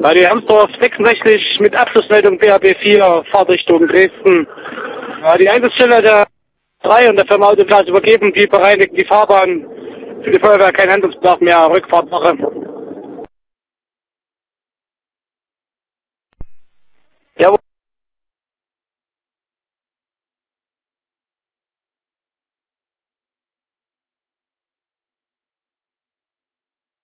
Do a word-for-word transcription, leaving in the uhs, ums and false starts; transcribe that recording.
Ja, die Hermsdorf sechsundsechzig mit Abschlussmeldung B H B vier, Fahrtrichtung Dresden. Ja, die Einsatzstelle der drei und der Firma Autoglas übergeben, die bereinigen die Fahrbahn. Für die Feuerwehr kein Handlungsbedarf mehr, Rückfahrtmache. Jawohl.